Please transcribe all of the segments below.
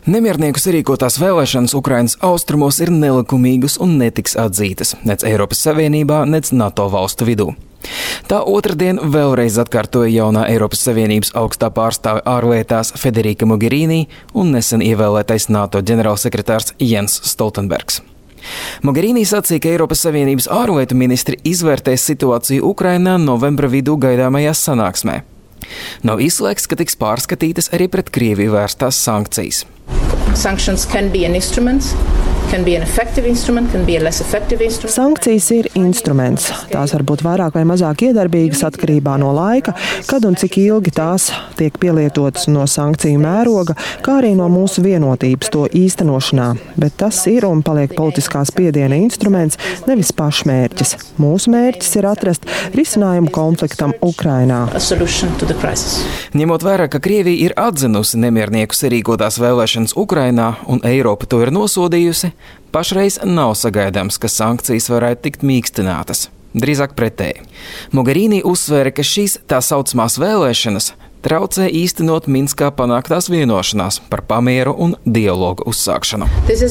Nemiernieku sarīkotās vēlēšanas Ukrainas austrumos ir nelikumīgas un netiks atzītas nec Eiropas Savienībā, nec NATO valstu vidū. Tā otrdien vēlreiz atkārtoja jaunā Eiropas Savienības augstā pārstāve ārlietās Federica Mogherini un nesen ievēlētais NATO ģenerālsekretārs Jens Stoltenbergs. Mogherini sacīja, ka Eiropas Savienības ārlietu ministri izvērtēs situāciju Ukrainā novembra vidū gaidāmajā sanāksmē. Nav izslēgts, ka tiks pārskatītas arī pret Krieviju vērstās sankcijas. Sanctions can be an instrument. Sankcijas ir instruments. Tās var būt vairāk vai mazāk iedarbīgas atkarībā no laika, kad un cik ilgi tās tiek pielietotas no sankciju mēroga, kā arī no mūsu vienotības to īstenošanā. Bet tas ir un paliek politiskā spiediena instruments, nevis pašmērķis. Mūsu mērķis ir atrast risinājumu konfliktam Ukrainā. Ņemot vērā, ka Krievija ir atzinusi nemiernieku sarīkotās vēlēšanas Ukrainā un Eiropa to ir nosodījusi, pašreiz nav sagaidāms, ka sankcijas varētu tikt mīkstinātas. Drīzāk pretēji. Mogherini uzsvēra, ka šīs tā saucamās vēlēšanas traucē īstenot Minskā panāktās vienošanās par pamieru un dialogu uzsākšanu.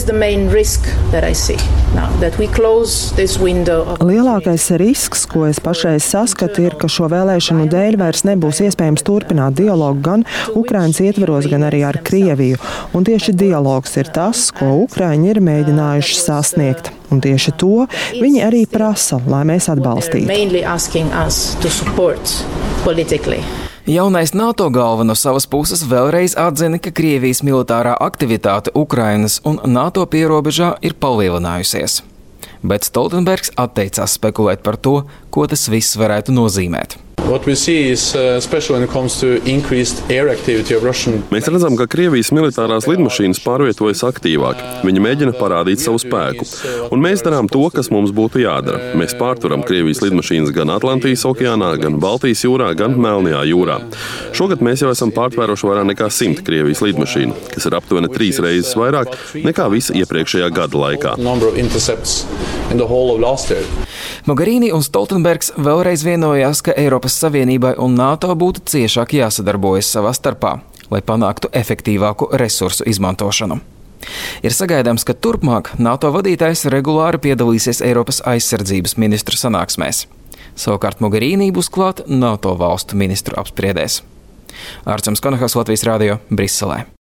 Lielākais risks, ko es pašreiz saskatu, ir, ka šo vēlēšanu dēļ vairs nebūs iespējams turpināt dialogu gan Ukrainas ietveros, gan arī ar Krieviju. Un tieši dialogs ir tas, ko Ukraiņi ir mēģinājuši sasniegt. Un tieši to viņi arī prasa, lai mēs atbalstītu. Jaunais NATO galva no savas puses vēlreiz atzina, ka Krievijas militārā aktivitāte Ukrainas un NATO pierobežā ir palielinājusies. Bet Stoltenbergs atteicās spekulēt par to, ko tas viss varētu nozīmēt. Mēs redzam, ka Krievijas militārās lidmašīnas pārvietojas aktīvāk. Viņi mēģina parādīt savu spēku. Un mēs darām to, kas mums būtu jādara. Mēs pārturam Krievijas lidmašīnas gan Atlantijas okeānā, gan Baltijas jūrā, gan Melnajā jūrā. Šogad mēs jau esam pārtvēruši vairāk nekā 100 Krievijas lidmašīnu, kas ir aptuveni 3 reizes vairāk nekā visa iepriekšējā gada laikā. Mogherini un Stoltenbergs vēlreiz vienojās, ka Eiropas Savienībai un NATO būtu ciešāk jāsadarbojas savā starpā, lai panāktu efektīvāku resursu izmantošanu. Ir sagaidāms, ka turpmāk NATO vadītājs regulāri piedalīsies Eiropas aizsardzības ministru sanāksmēs. Savukārt Mogherini būs klāt NATO valstu ministru apspriedēs. Ārcams Konahas, Latvijas radio, Briselē.